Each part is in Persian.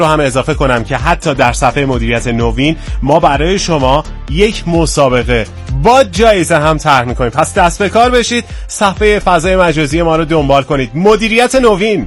رو هم اضافه کنم که حتی در صفحه مدیریت نوین ما برای شما یک مسابقه با جایزه هم طرح می‌کنیم. پس دست به کار بشید، صفحه فضای مجازی ما رو دنبال کنید. مدیریت نوین.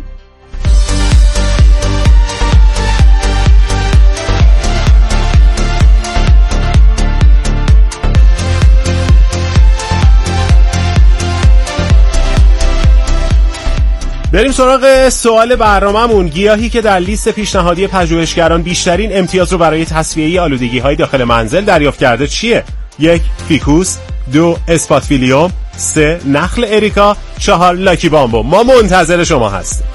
بریم سراغ سوال برنامه‌مون. گیاهی که در لیست پیشنهادی پژوهشگران بیشترین امتیاز رو برای تصفیه آلودگی‌های داخل منزل دریافت کرده چیه؟ 1. فیکوس، 2. اسپاتفیلیوم، 3. نخل اریکا، 4. لاکی بامبو. ما منتظر شما هستیم.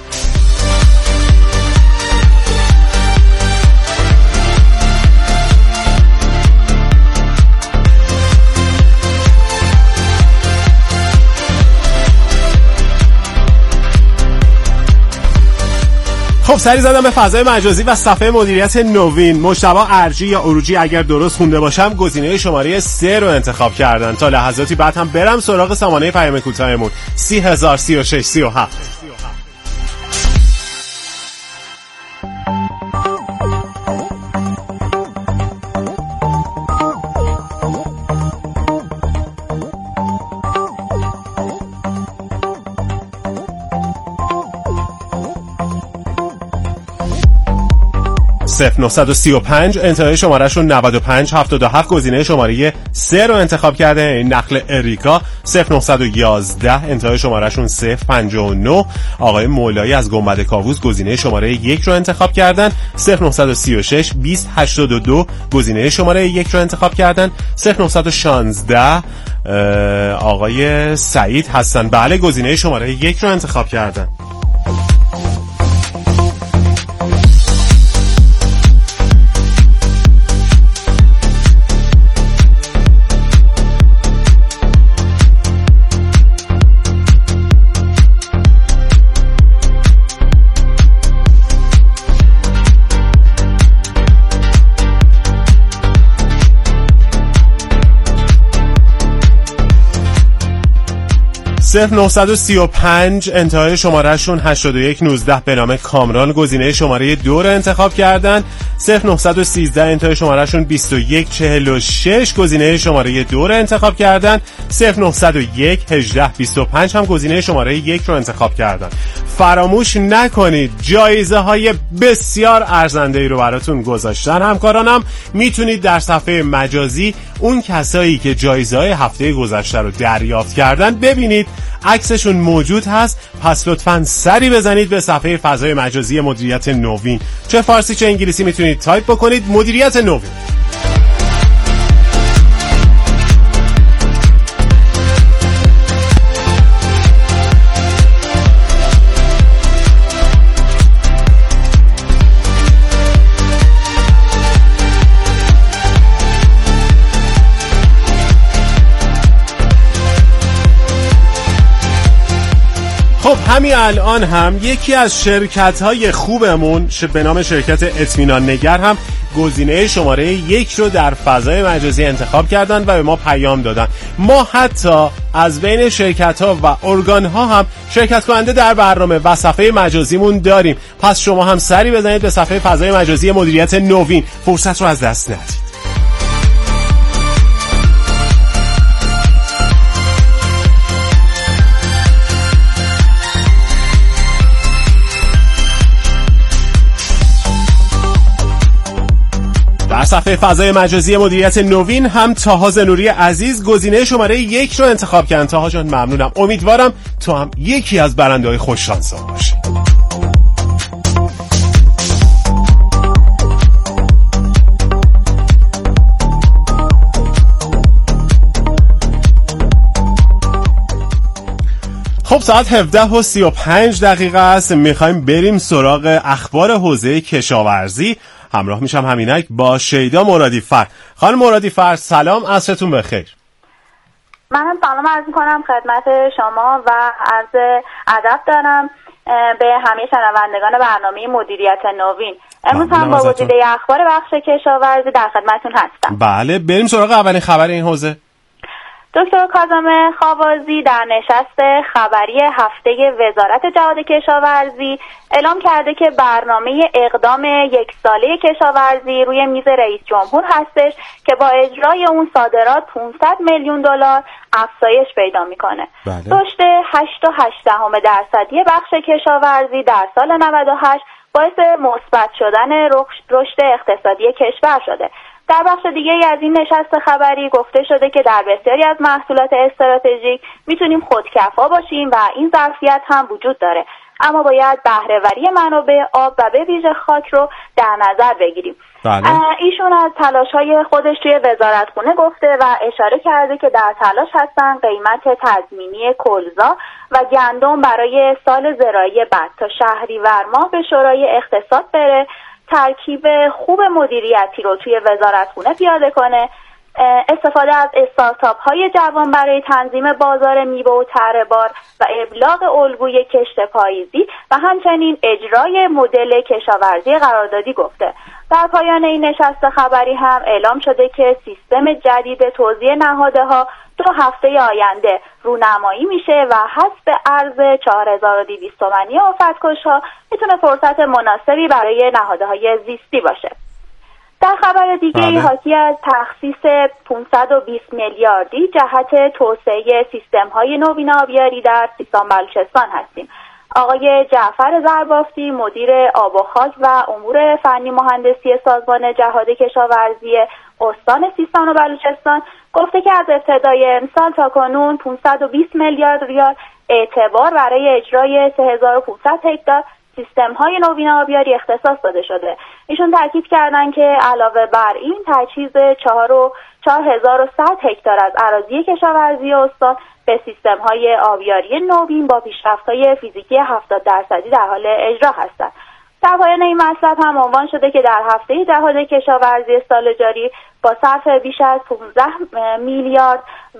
خب سری زدم به فضای مجازی و صفحه مدیریت نوین. مجتبی ارجی یا اروجی اگر درست خونده باشم گزینه شماره 3 رو انتخاب کردن. تا لحظاتی بعد هم برم سراغ سامانه پیام کوتاهمون 3003637. صفر 935 انتهای شمارهشون 9577 گزینه شماره 3 رو انتخاب کرده. نخل اریکا 0911 انتهای شمارهشون 059 آقای مولایی از گنبد کاووس گزینه شماره 1 رو انتخاب کردن. 0936 2082 گزینه شماره 1 رو انتخاب کردن. 0916 آقای سعید هستن، بله گزینه شماره 1 رو انتخاب کردن. صفر 935 انتهای شمارهشون 8119 به نام کامران گزینه شماره 2 رو انتخاب کردن. 0913 انتهای شمارهشون 2146 گزینه شماره 2 رو انتخاب کردن. 0901 1825 هم گزینه شماره 1 رو انتخاب کردن. فراموش نکنید جایزه های بسیار ارزنده‌ای رو براتون گذاشتن همکارانم. میتونید در صفحه مجازی اون کسایی که جایزه های هفته گذشته رو دریافت کردن ببینید، عکسشون موجود هست. پس لطفاً سری بزنید به صفحه فضای مجازی مدیریت نوین، چه فارسی چه انگلیسی میتونید تایپ بکنید مدیریت نوین. خب همین الان هم یکی از شرکت‌های خوبمون به نام شرکت اطمینان نگر هم گزینه شماره 1 رو در فضای مجازی انتخاب کردن و به ما پیام دادن. ما حتی از بین شرکت‌ها و ارگان‌ها هم شرکت کننده در برنامه و صفحه مجازیمون داریم. پس شما هم سری بزنید به صفحه فضای مجازی مدیریت نوین، فرصت رو از دست ندید. در صفحه فضای مجازی مدیریت نوین هم طاها زنوری عزیز گزینه شماره 1 رو انتخاب کردن. طاها جان ممنونم، امیدوارم تو هم یکی از برنده‌های خوش شانس‌ها باشی. خب ساعت 17:35 است. میخوایم بریم سراغ اخبار حوزه کشاورزی. همراه میشم همینک با شیدا مرادی فر. خانم مرادی فر سلام، عصرتون بخیر. منم سلام عرض میکنم خدمت شما و عرض ادب دارم به همه شنوندگان برنامه مدیریت نوین. امروز هم با وجود اخبار بخش کشاورزی در خدمتتون هستم. بله بریم سراغ اولین خبر این حوزه. دکتر کاظم خاوازی در نشست خبری هفته وزارت جهاد کشاورزی اعلام کرده که برنامه اقدام 1 ساله کشاورزی روی میز رئیس جمهور هستش که با اجرای اون صادرات 500 میلیون دلار افزایش پیدا میکنه. رشد 8.8% بخش کشاورزی در سال 98 باعث مثبت شدن رشد اقتصادی کشور شده. در بخش دیگه‌ای از این نشست خبری گفته شده که در بسیاری از محصولات استراتژیک میتونیم خودکفا باشیم و این ظرفیت هم وجود داره، اما باید بهره‌وری منابع آب و به ویژه خاک رو در نظر بگیریم. ایشون از تلاش‌های خودش توی وزارتخونه گفته و اشاره کرده که در تلاش هستن قیمت تضمینی کلزا و گندم برای سال زراعی بعد تا شهریور ماه به شورای اقتصاد بره، ترکیب خوب مدیریتی رو توی وزارتخونه پیاده کنه، استفاده از استارتاپ های جوان برای تنظیم بازار میوه و تره بار و ابلاغ الگوی کشت پاییزی و همچنین اجرای مدل کشاورزی قراردادی گفته. در پایان این نشست خبری هم اعلام شده که سیستم جدید توزیع نهادها 2 هفته آینده رونمایی میشه و حذف ارز 4200 تومانی آفتکش‌ها میتونه فرصت مناسبی برای نهادهای زیستی باشه. در خبر دیگه حاکی از تخصیص 520 میلیاردی جهت توسعه سیستم‌های نوین آبیاری در سیستان بلوچستان هستیم. آقای جعفر زربافتی مدیر آب و خاک و امور فنی مهندسی سازمان جهاد کشاورزی استان سیستان و بلوچستان گفته که از ابتدای امسال تا کنون 520 میلیارد ریال اعتبار برای اجرای 3500 هکتار سیستم‌های نوین آبیاری اختصاص داده شده. ایشون تاکید کردن که علاوه بر این تجهیز 4100 هکتار از اراضی کشاورزی استان به سیستم‌های آبیاری نوین با پیشرفت‌های فیزیکی 70% در حال اجرا هستند. در پایان این مطلب هم عنوان شده که در هفته جهاد کشاورزی سال جاری با صرف بیش از 15 میلیارد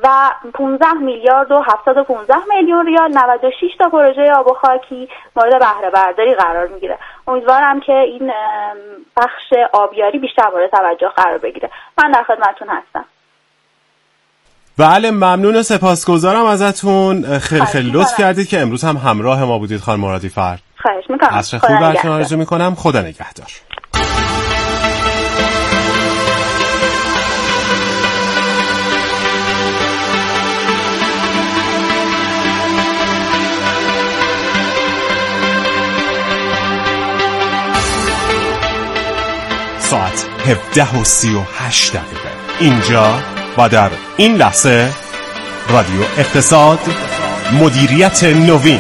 و 715 میلیون ریال 96 تا پروژه آب و خاکی مورد بهره برداری قرار میگیره. امیدوارم که این بخش آبیاری بیشتر مورد توجه قرار بگیره. من در خدمتتون هستم. بله، ممنون و سپاسگزارم ازتون. خیلی لطف کردید که امروز هم همراه ما بودید خانم مرادی فرد. خواهش میکنم. عصر خوب براتون آرزو میکنم. خدا نگهدار. ساعت 17:38 اینجا و در این لحظه رادیو اقتصاد، مدیریت نوین.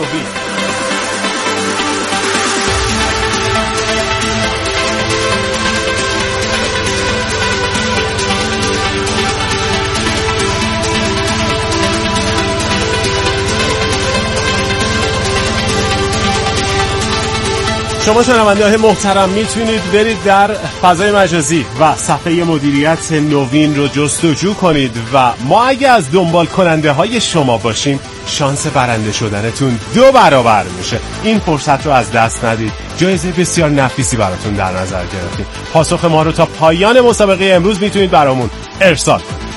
شما شنونده‌های محترم میتونید برید در فضای مجازی و صفحه مدیریت نوین رو جستجو کنید و ما اگه از دنبال کننده های شما باشیم شانس برنده شدنتون 2 برابر میشه. این فرصت رو از دست ندید. جایزه بسیار نفیسی براتون در نظر گرفتیم. پاسخ ما رو تا پایان مسابقه امروز میتونید برامون ارسال کنید.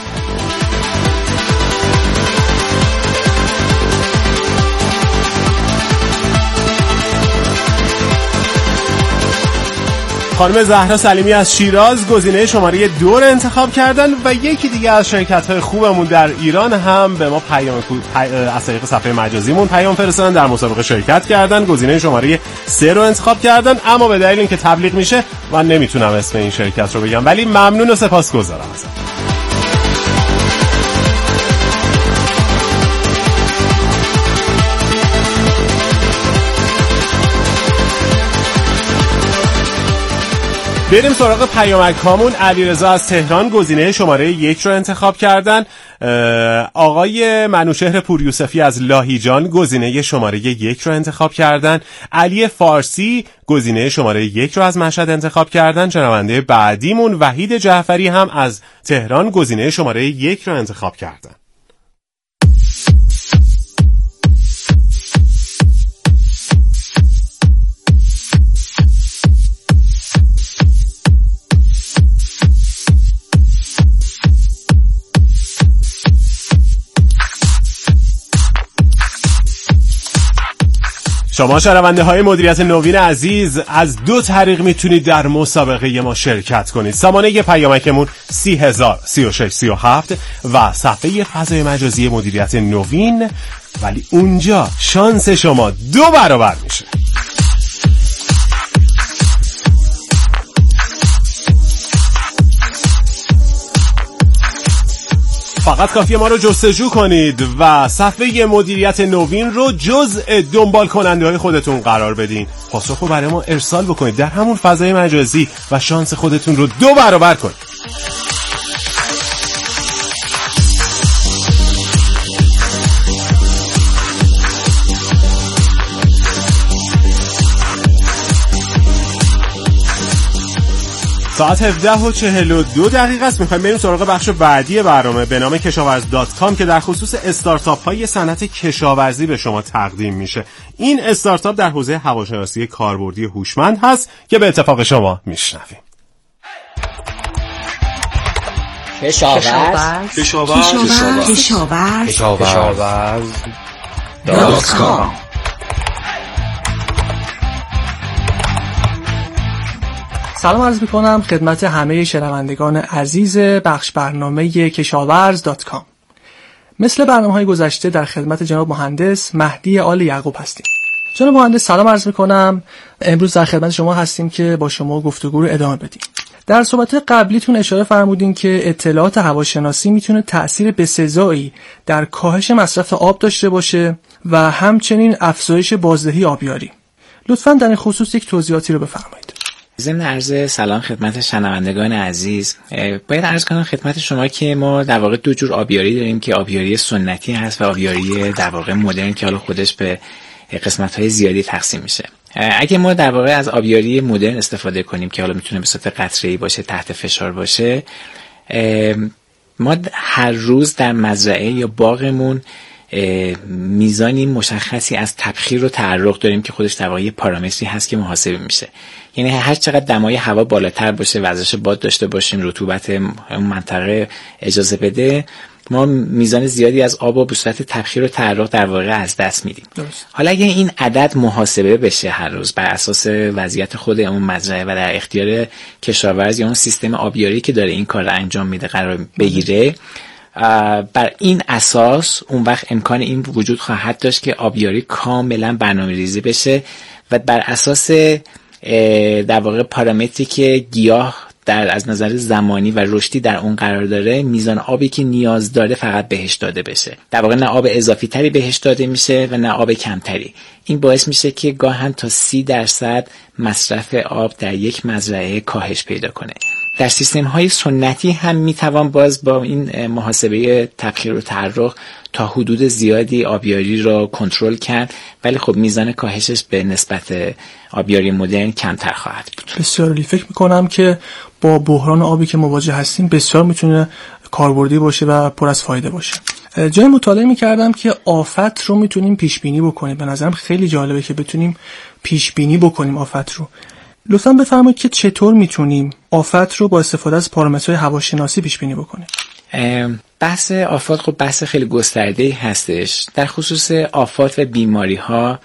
خانم زهرا سلیمی از شیراز گزینه شماره 2 رو انتخاب کردن و یکی دیگه از شرکت‌های خوبمون در ایران هم به ما از طریق صفحه مجازیمون پیام فرستادن، در مسابقه شرکت کردن، گزینه شماره 3 رو انتخاب کردن، اما به دلیل اینکه تبلیغ میشه من نمیتونم اسم این شرکت رو بگم، ولی ممنون و سپاسگزارم ازتون. بریم سراغ پیامک هامون. علیرضا از تهران گزینه شماره 1 رو انتخاب کردن. آقای منوشهر پوریوسفی از لاهیجان گزینه شماره 1 رو انتخاب کردن. علی فارسی گزینه شماره 1 رو از مشهد انتخاب کردن. شنونده بعدیمون وحید جعفری هم از تهران گزینه شماره 1 رو انتخاب کردن. شما شنونده های مدیریت نوین عزیز، از 2 طریق میتونید در مسابقه ما شرکت کنید. سامانه پیامکمون 30,000 36 37 و صفحه فضای مجازی مدیریت نوین، ولی اونجا شانس شما 2 برابر میشه. فقط کافیه ما رو جستجو کنید و صفحه مدیریت نوین رو جزء دنبال کننده های خودتون قرار بدین. پاسخ رو برای ما ارسال بکنید در همون فضای مجازی و شانس خودتون رو 2 برابر کنید. ساعت 17:42 است. میخوایم بریم سراغ بخش بعدی برنامه به نام کشاورز.com که در خصوص استارتاپ های صنعت کشاورزی به شما تقدیم میشه. این استارتاپ در حوزه هواشناسی کاربردی هوشمند هست که به اتفاق شما میشنویم. کشاورز.com. سلام عرض میکنم خدمت همه شنوندگان عزیز بخش برنامه کشاورز.com. مثل برنامه‌های گذشته در خدمت جناب مهندس مهدی آل یعقوب هستیم. جناب مهندس سلام عرض میکنم. امروز در خدمت شما هستیم که با شما گفتگو رو ادامه بدیم. در صحبت قبلیتون اشاره فرمودین که اطلاعات هواشناسی میتونه تأثیر بسزایی در کاهش مصرف آب داشته باشه و همچنین افزایش بازدهی آبیاری. لطفاً در این خصوص یک توضیحاتی رو بفرمایید. ضمن عرض سلام خدمت شنوندگان عزیز، باید عرض کنم خدمت شما که ما در واقع 2 جور آبیاری داریم که آبیاری سنتی هست و آبیاری در واقع مدرن که حالا خودش به قسمت‌های زیادی تقسیم میشه. اگه ما در واقع از آبیاری مدرن استفاده کنیم که حالا میتونه به صورت قطره‌ای باشه، تحت فشار باشه، ما هر روز در مزرعه یا باغمون میزانی مشخصی از تبخیر و تعرق داریم که خودش در واقع یه پارامتری هست که محاسبه میشه. یعنی هر چقدر دمای هوا بالاتر باشه، وزش باد داشته باشیم، رطوبت اون منطقه اجازه بده، ما میزان زیادی از آب و به صورت تبخیر و تعرق در واقع از دست میدیم. حالا اگه این عدد محاسبه بشه هر روز بر اساس وضعیت خود اون مزرعه و در اختیار کشاورز یا اون سیستم آبیاری که داره این کار رو انجام میده قرار بگیره، بر این اساس اون وقت امکان این وجود خواهد داشت که آبیاری کاملا برنامه‌ریزی بشه و بر اساس در واقع پارامتری که گیاه از نظر زمانی و رشدی در اون قرار داره، میزان آبی که نیاز داره فقط بهش داده بشه. در واقع نه آب اضافی تری بهش داده میشه و نه آب کمتری. این باعث میشه که گاهن تا 30% مصرف آب در یک مزرعه کاهش پیدا کنه. در سیستم های سنتی هم میتوان باز با این محاسبه تبخیر و تعرق تا حدود زیادی آبیاری را کنترل کرد، ولی خب میزان کاهشش به نسبت آبیاری مدرن کمتر خواهد بود. بسیار عالی. فکر میکنم که با بحران آبی که مواجه هستیم بسیار میتونه کاربردی باشه و پر از فایده باشه. جای مطالعه میکردم که آفت رو میتونیم پیش بینی بکنیم. به نظرم خیلی جالبه که بتونیم پیش بینی بکنیم آفت رو. لطفاً بفرمایید که چطور میتونیم آفت رو با استفاده از پارامترهای هواشناسی پیش بینی بکنیم. بحث آفات خب بحث خیلی گسترده‌ای هستش. در خصوص آفات و بیماری‌ها،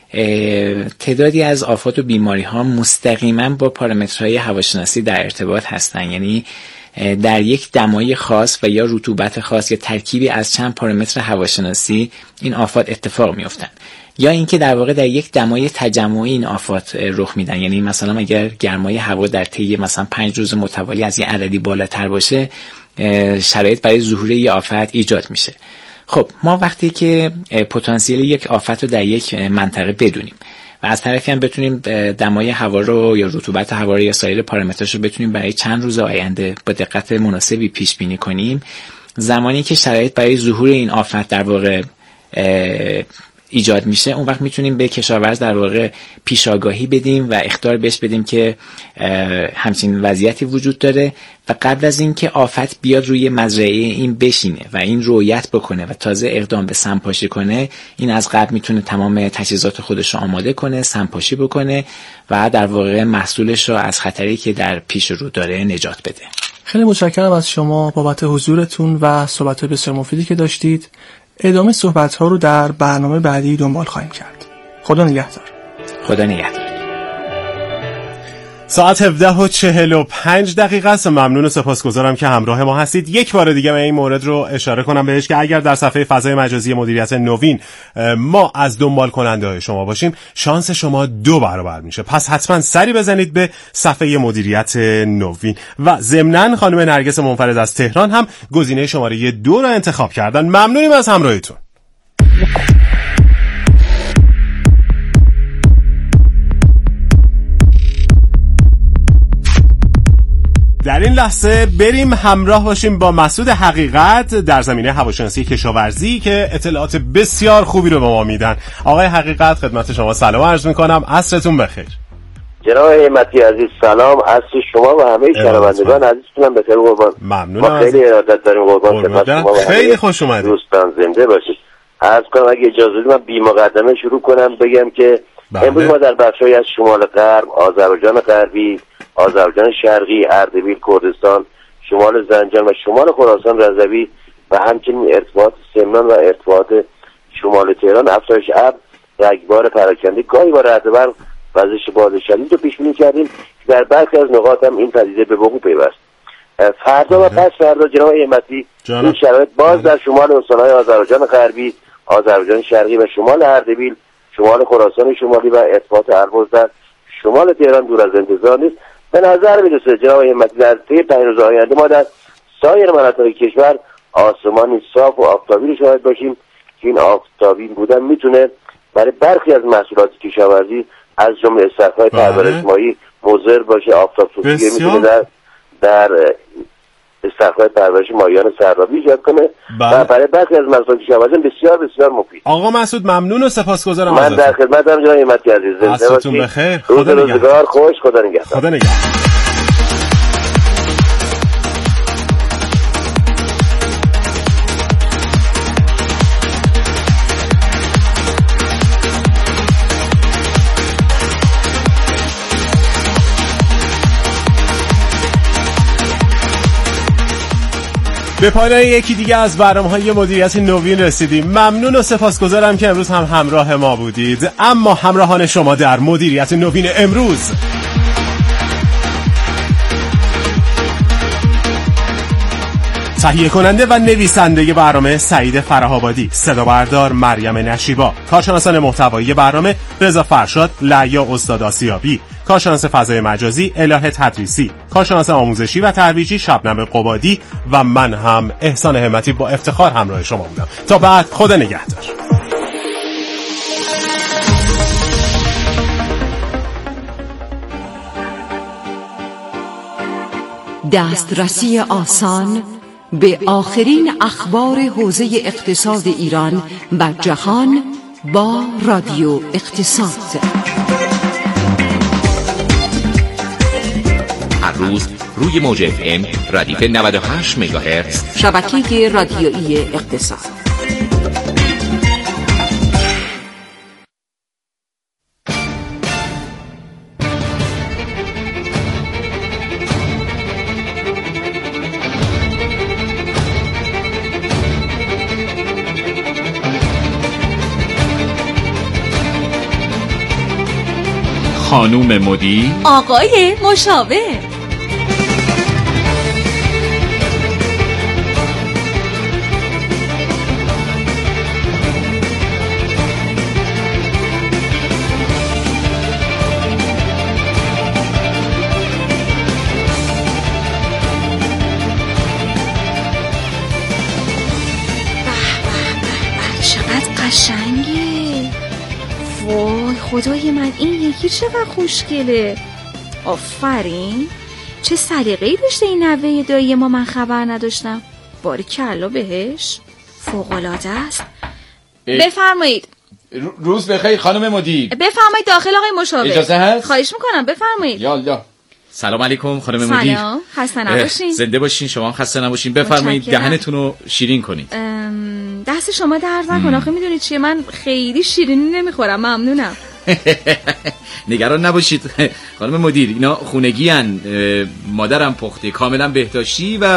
تعدادی از آفات و بیماری‌ها مستقیما با پارامترهای هواشناسی در ارتباط هستن. یعنی در یک دمای خاص و یا رطوبت خاص یا ترکیبی از چند پارامتر هواشناسی این آفات اتفاق میافتن، یا اینکه در واقع در یک دمای تجمعی این آفات رخ میدن. یعنی مثلا اگر گرمای هوا در طی مثلا 5 روز متوالی از یه عددی بالاتر باشه، شرایط برای ظهور یه آفت ایجاد میشه. خب ما وقتی که پتانسیل یک آفت رو در یک منطقه بدونیم و از طرفی هم بتونیم دمای هوا رو یا رطوبت هوا رو یا سایر پارامترش رو بتونیم برای چند روز آینده با دقت مناسبی پیش بینی کنیم، زمانی که شرایط برای ظهور این آفت در واقع ایجاد میشه، اون وقت میتونیم به کشاورز در واقع پیشاگاهی بدیم و اخطار بهش بدیم که همچین وضعیتی وجود داره و قبل از این که آفت بیاد روی مزرعه این بشینه و این رعایت بکنه و تازه اقدام به سمپاشی کنه، این از قبل میتونه تمام تجهیزات خودش رو آماده کنه، سمپاشی بکنه و در واقع محصولش رو از خطری که در پیش رو داره نجات بده. خیلی متشکرم از شما بابت حضورتون و صحبت‌های بسیار مفیدی که داشتید. ادامه صحبت‌ها رو در برنامه بعدی دنبال خواهیم کرد. خدا نگهدار. خدا نگهدار. ساعت 17:45 است. ممنون و سپاسگزارم که همراه ما هستید. یک بار دیگه من این مورد رو اشاره کنم بهش که اگر در صفحه فضای مجازی مدیریت نوین ما از دنبال کننده های شما باشیم، شانس شما 2 برابر میشه. پس حتما سری بزنید به صفحه مدیریت نوین. و ضمناً خانم نرگس منفرد از تهران هم گزینه شماره 2 رو انتخاب کردن. ممنونیم از همراهیتون. در این لحظه بریم همراه باشیم با مسعود حقیقت در زمینه هواشناسی کشاورزی که اطلاعات بسیار خوبی رو به ما میدن. آقای حقیقت خدمت شما سلام عرض میکنم، عصرتون بخیر. جناب همتی عزیز سلام، عصر شما و همه شنوندگان عزیزتونم بخیر قربان. ممنون. ما خیلی ارادت داریم قربان خدمت شما و خیلی خوش اومدید. دوستان زنده باشید. عرض کنم اگه اجازه بدید من بی مقدمه شروع کنم بگم که امروز ما در بخشی از شمال غرب، آذربایجان غربی، آذربایجان شرقی، اردبیل، کردستان، شمال زنجان و شمال خراسان رضوی و همچنین ارتفاعات سمنان و ارتفاعات شمال تهران افزایش ابر، رگبار پراکنده، گاهی با رعده‌برق، وزش باد شدید رو پیش بینی کردیم که در برخی از نقاط هم این پدیده به وقوع پیوست. فردا و پس فردا جناب همتی این شرایط باز در شمال استان‌های آذربایجان غربی، آذربایجان شرقی و شمال اردبیل، شمال خراسان شمالی و ارتفاعات البرز در شمال تهران دور از انتظار نیست. به نظر میرسه جناب همتی در طی 5 روز آینده ما در سایر مناطق کشور آسمانی صاف و آفتابی رو شاهد باشیم که این آفتابی بودن میتونه برای برخی از محصولات کشاورزی از جمله استخرهای پرورش ماهی مضر باشه. آفتاب سوختگی میتونه در استخرهای پرورش ماهیان سرابی ایجاد کنه و برای برخی از محصولات کشاورزی بسیار بسیار مفید. آقا مسعود ممنون و سپاسگزارم ازتون. من در خدمتم جناب همتی عزیز. عصرتون بخیر. روزگار خوش. خدا نگهدار. خدا نگهدار. به پایان یکی دیگه از برنامه‌های مدیریت نوین رسیدیم. ممنون و سپاسگزارم که امروز هم همراه ما بودید. اما همراهان شما در مدیریت نوین امروز تهیه کننده و نویسنده برنامه سعید فره‌آبادی، صدا بردار مریم نشیبا، کارشناسان محتوایی برنامه رضا فرشاد، لعیا استاد آسیابی، کارشناس فضای مجازی الهه تدریسی، کارشناس آموزشی و ترویجی شبنم قبادی و من هم احسان همتی با افتخار همراه شما بودم. تا بعد، خدا نگهدار. دسترسی آسان به آخرین اخبار حوزه اقتصاد ایران و جهان با رادیو اقتصاد. هر روز روی موج FM ردیف 98 مگاهرتز شبکه رادیویی اقتصاد. خانوم مدیر، آقای مشاور، چقدر قشنگه. وای خدای من، این یکی چقدر خوشگله. آفرین، چه سلیقه‌ای داشته این نوه دایی ما، من خبر نداشتم. باریکلا بهش، فوق‌العاده است. بفرمایید. روز بخیر خانم مدیر. بفرمایید داخل آقای مشاور. اجازه هست؟ خواهش میکنم بفرمایید. یالا. سلام علیکم خانم مدیر. سلام، خسته نباشین. زنده باشین، شما هم خسته نباشین. بفرمایید دهنتون رو شیرین کنید. دست شما درد نکنه. آخه میدونید چیه، من خیلی شیرینی نمیخورم. ممنونم. نگران نباشید خانم مدیر، اینا خونگی ان. مادرم پخته، کاملا بهداشتی و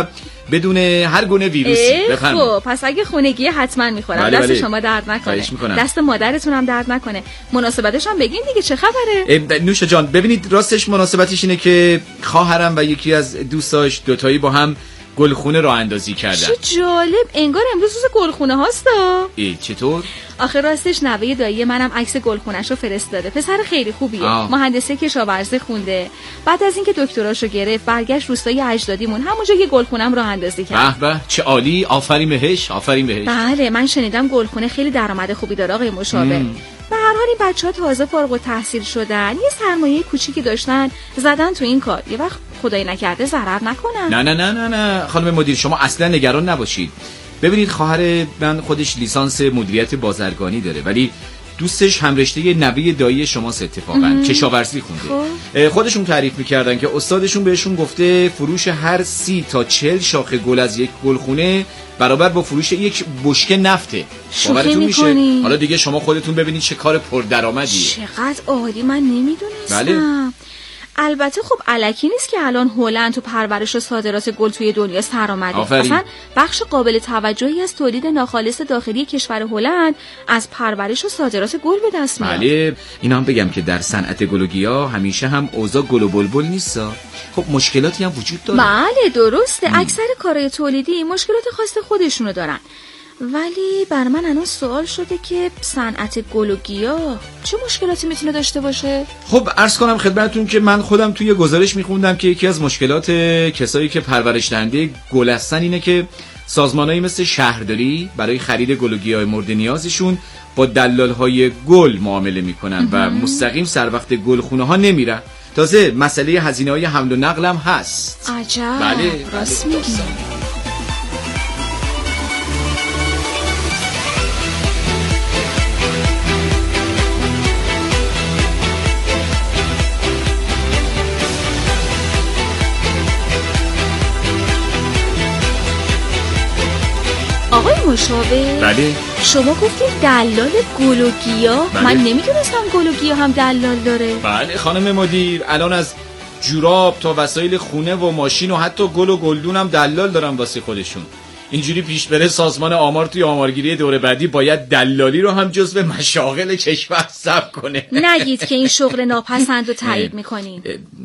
بدون هر گونه ویروسی. بفرمایید. خب پس اگه خونگی حتما میخورم. بله دست بله. شما درد نکنه. میکنم. دست مادرتون هم درد نکنه. مناسبتش هم بگین دیگه چه خبره؟ نوشا جان ببینید راستش مناسبتش اینه که خواهرم و یکی از دوستاش دوتایی با هم گلخونه راه اندازی کردن. چه جالب، انگار امروز روز گلخونه هاستا. چطور؟ آخه راستش نوه دایی منم عکس گلخونه‌شو فرستاده. پسر خیلی خوبیه. مهندسی کشاورزی خونده. بعد از اینکه دکتراشو گرفت برگشت روستای اجدادیمون همونجا یه گلخونه‌ام راه اندازی کرد. به به چه عالی، آفرین بهش، آفرین بهش. بله من شنیدم گلخونه خیلی درآمد خوبی داره آقای مشاور. به هر حال این بچه‌ها تازه فارغ التحصیل شدن، یه سرمایه کوچیکی داشتن زدن تو این کار. یه وقت خدای نکرده ضرر نکنن. نه نه نه نه نه خانم مدیر شما اصلا نگران نباشید. ببینید خواهر من خودش لیسانس مدیریت بازرگانی داره ولی دوستش هم رشته نوه دایی شماست اتفاقا، کشاورزی خونده. خودشون تعریف میکردن که استادشون بهشون گفته فروش هر 30 تا 40 شاخه گل از یک گلخونه برابر با فروش یک بشکه نفته. باورتون میشه؟ حالا دیگه شما خودتون ببینید چه کار پردرآمدیه. چقدر عالی، من نمیدونستم. بله. البته خب الکی نیست که الان هلند تو پرورش و صادرات گل توی دنیا سرآمده. اصلا بخش قابل توجهی از تولید ناخالص داخلی کشور هلند از پرورش و صادرات گل به دست میاد. بله اینا هم بگم که در صنعت گل و گیاه همیشه هم اوضاع گل و بلبل نیستا. خب مشکلاتی هم وجود داره. بله درسته. اکثر کارهای تولیدی مشکلات خاص خودشونو دارن. ولی بر من الان سوال شده که صنعت گل و گیاه چه مشکلاتی میتونه داشته باشه؟ خب عرض کنم خدمتتون که من خودم توی گزارش میخوندم که یکی از مشکلات کسایی که پرورش دهنده گل هستن اینه که سازمانایی مثل شهرداری برای خرید گل و گیاه مورد نیازشون با دلالهای گل معامله میکنن و مستقیم سر وقت گلخونه ها نمیرن. تازه مسئله هزینه‌های حمل و نقل هم هست. عجب. بله راست میگی. آقای مشاور بله شما گفتید دلال گل و گیاه. بله. من نمیدونستم گل و گیاه هم دلال داره. بله خانم مدیر الان از جوراب تا وسایل خونه و ماشین و حتی گل و گلدون هم دلال دارن واسه خودشون. اینجوری پیش بره سازمان آمار توی آمارگیری دوره بعدی باید دلالی رو هم جزو مشاغل کشور ثبت کنه. نگید که این شغل ناپسند رو تایید میکنین.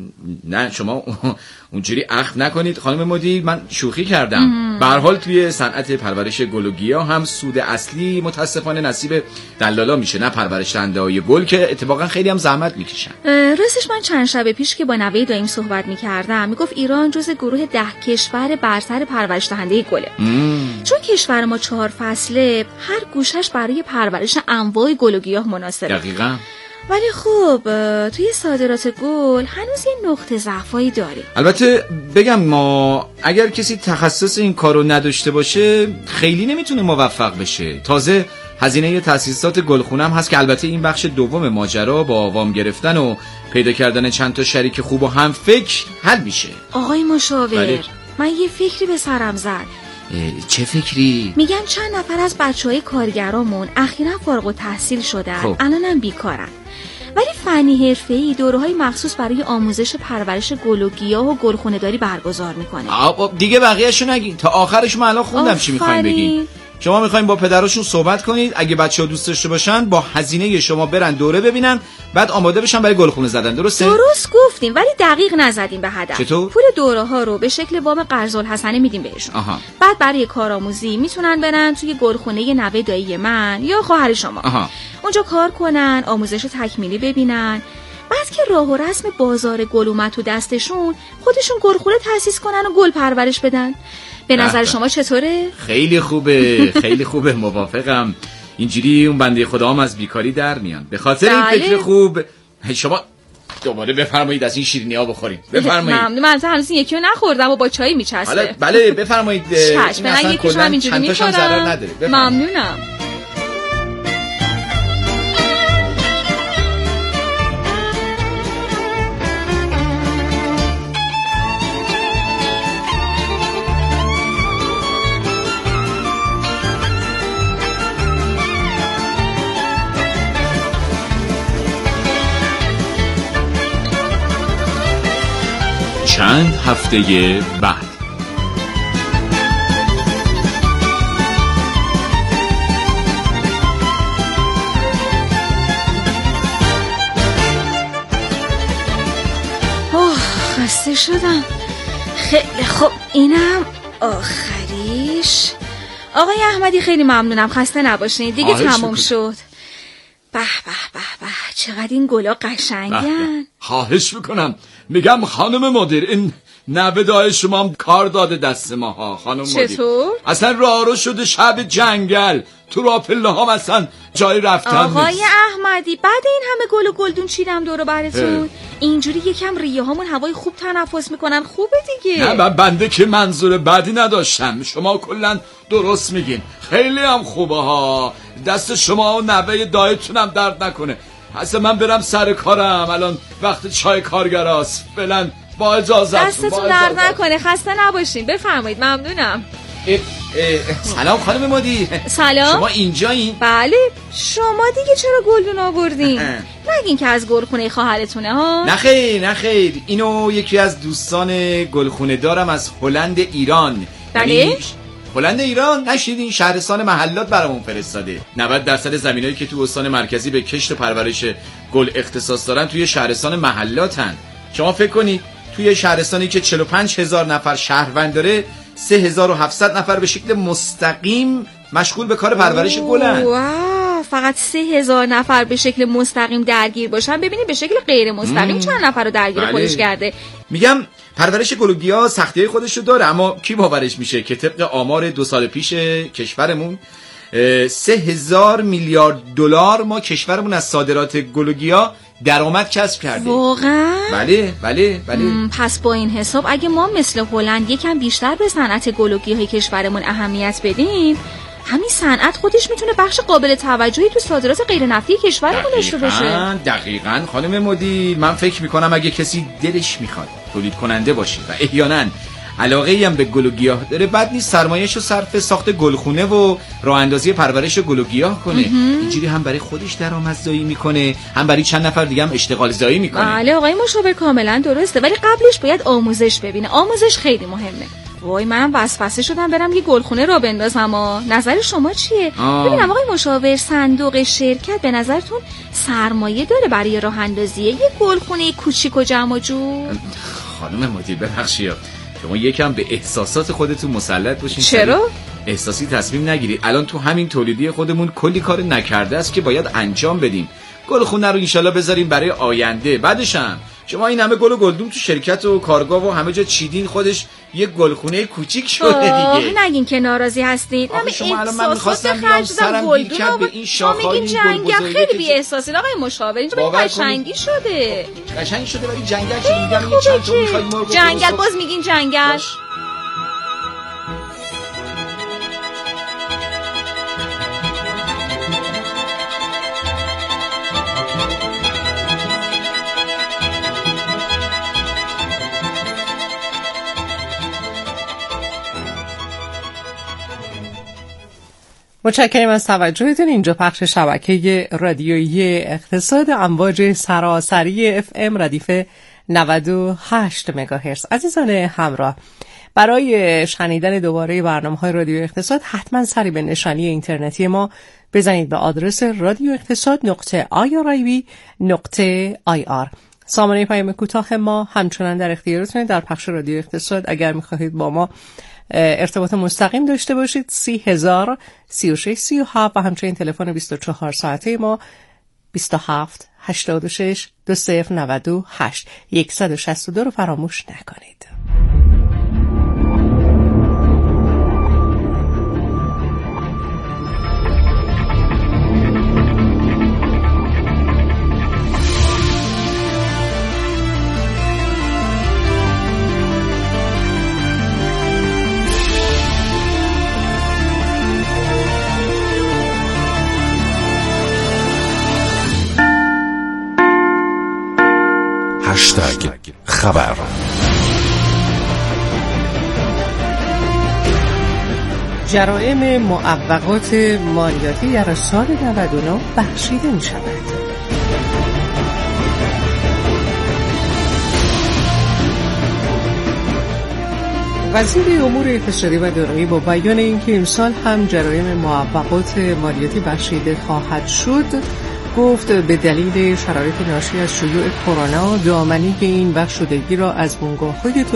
نه شما اونجوری اخم نکنید خانم مدیر، من شوخی کردم. به هر حال توی صنعت پرورش گل و گیاه هم سود اصلی متاسفانه نصیب دلالا میشه نه پرورش دهنده‌های گل که اتفاقا خیلی هم زحمت میکشن. راستش من چند شب پیش که با نوه دایم صحبت میکردم میگفت ایران جز گروه 10 کشور برتر پرورش دهنده گله. چون کشور ما 4 فصله هر گوشش برای پرورش انواع گل و گیاه مناسبه. دقیقاً. ولی خب توی صادرات گل هنوز یه نقطه ضعفایی داره. البته بگم ما اگر کسی تخصص این کارو نداشته باشه خیلی نمیتونه موفق بشه. تازه هزینه تأسیسات گلخونه هم هست که البته این بخش دوم ماجرا با وام گرفتن و پیدا کردن چند تا شریک خوب و هم فکر حل میشه. آقای مشاور من یه فکری به سرم زد. چه فکری؟ میگم چند نفر از بچهای کارگرامون اخیراً فارغ التحصیل شدن. خب. الانم بیکارن. ولی فنی حرفه‌ای دوره‌های مخصوص برای آموزش پرورش گل و گیاه و گلخونه‌داری برگزار میکنه. دیگه بقیه‌شو نگین تا آخرش من الان خوندم چی میخواین بگین. شما میخواین با پدراشون صحبت کنید اگه بچه‌ها دوست داشته باشن با هزینه شما برن دوره ببینن بعد آماده بشن برای گلخونه زدن. درسته؟ درست گفتیم ولی دقیق نزدیم به هدف. چطور؟ پول دوره ها رو به شکل وام قرض الحسنه میدیم بهشون. بعد برای کارآموزی میتونن برن توی گلخونه نوه دایی من یا خواهر شما. اونجا کار کنن، آموزش تکمیلی ببینن. بعد که راه و رسم بازار گل اومد تو دستشون خودشون گلخونه تأسیس کنن و گل پرورش بدن. به نظر شما چطوره؟ خیلی خوبه خیلی خوبه موافقم. اینجوری اون بنده خدا هم از بیکاری در میان. به خاطر این فکر خوب شما دوباره بفرمایید از این شیرینی ها بخورید. بفرمایید. ممنون. من هنوز یکی رو نخوردم و با چای میچسبه. بله بفرمایید. چشم من یکیشو هم اینجوری میخورم. ممنونم. چند هفته بعد خسته شدم. خیلی خب اینم آخریش. آقای احمدی خیلی ممنونم، خسته نباشین دیگه. تمام شد. به به به به چقدر این گلا قشنگن. خواهش میکنم. میگم خانم مدیر این نوه دای شما هم کار داده دست ماها خانم مدیر. چطور؟ اصلا راه شده شب جنگل تو راه پله ها مثلا جای رفتن آقای نیست. احمدی بعد این همه گل و گلدون چیدم دور و براتون اینجوری یکم ریه هامون هوای خوب تنفس میکنن خوبه دیگه. نه بنده که منظور بعدی نداشتم، شما کلا درست میگین. خیلی هم خوبه ها، دست شما و نوه دایتونم درد نکنه. اصلا من برم سر کارم، الان وقت چای کارگراست. فعلا با اجازه. دستتون درد نکنه، خسته نباشین. بفرمایید. ممنونم. سلام خانم مدیر. سلام. شما اینجایین؟ بله. شما دیگه چرا گلدون آوردین؟ نگین که از گلخونه خواهرتونه ها. نه خیر اینو یکی از دوستان گلخونه دارم از هلند ایران. بله. هلند ایران نشیدین؟ شهرستان محلات برامون فرستاده. 90% زمینایی که تو استان مرکزی به کشت و پرورش گل اختصاص دارن توی شهرستان محلاتن. شما فکر کنید توی شهرستانی که 45,000 نفر شهروند داره 3,700 نفر به شکل مستقیم مشغول به کار پرورش گلن. واو، فقط 3,000 نفر به شکل مستقیم درگیر باشن. ببینید به شکل غیر مستقیم چند نفر رو درگیر خودش کرده. میگم پرورش گل و گیاه سختی‌های خودش رو داره، اما کی باورش میشه که طبق آمار 2 سال پیش کشورمون 3,000 میلیارد دلار ما کشورمون از صادرات گل و گیاه درآمد کسب کرده. واقعا؟ بله. پس با این حساب اگه ما مثل هلند یکم بیشتر به صنعت گل و گیاه کشورمون اهمیت بدیم، همین صنعت خودش میتونه بخش قابل توجهی تو صادرات غیر نفتی کشورمون داشته باشه. دقیقاً خانم مدیر، من فکر میکنم اگه کسی دلش میخواد تولید کننده باشه و احیانا علاقه‌ای هم به گل و گیاه داره، بد نیست سرمایه‌شو صرف ساخت گلخونه و راه اندازی پرورش گل و گیاه کنه. اینجوری هم برای خودش درآمدزایی میکنه، هم برای چند نفر دیگه هم اشتغال زایی میکنه. بله آقای مشاور کاملا درسته، ولی قبلش باید آموزش ببینه. آموزش خیلی مهمه. وای من وسوسه شدم برم یه گلخونه را بندازم. نظر شما چیه؟ ببینم آقای مشاور، صندوق شرکت به نظرتون سرمایه داره برای راه اندازی یه گلخونه کوچیک و جمع جور؟ خانم مدیر ببخشید، شما یکم به احساسات خودتون مسلط باشین. چرا؟ احساسی تصمیم نگیرید. الان تو همین تولیدی خودمون کلی کار نکرده است که باید انجام بدیم. گلخونه رو انشالله بذاریم برای آینده. بعدش هم شما این همه گل و گلدون تو شرکت و کارگاه و همه جا چیدین، خودش یه گلخونه کوچیک شده دیگه. نگین که ناراضی هستین. همه احساسات خرج دادن گلدون به این شاخه‌های جنگل خیلی بی احساسی. آقای مشاور اینجا قشنگی شده. قشنگ شده ولی جنگل شده. میگم یه چند تا می‌خواید مرغ جنگل، باز میگین جنگل. متشکرم از توجهتون. اینجا پخش شبکه رادیویی اقتصاد امواج سراسری FM ردیف 98 مگاهرتز. عزیزان همراه، برای شنیدن دوباره برنامه‌های رادیو اقتصاد حتما سری به نشانی اینترنتی ما بزنید به آدرس radioeqtasad.irib.ir. سامانه پیام کوتاه ما همچنان در اختیارتونه در پخش رادیو اقتصاد. اگر می‌خواهید با ما ارتباط مستقیم داشته باشید 30,000 36 37 و همچنین تلفن 24 ساعته ما 27 86 2098 162 رو فراموش نکنید. خبر. جرائم معوقات مالیاتی در سال 99 بخشیده می شود. وزیر امور اقتصادی و دارایی با بیان اینکه این سال هم جرایم معوقات مالیاتی بخشیده خواهد شد، گفت به دلیل شرایط ناشی از شیوع کرونا دامنه این بخش شدگی را از بنگاه‌های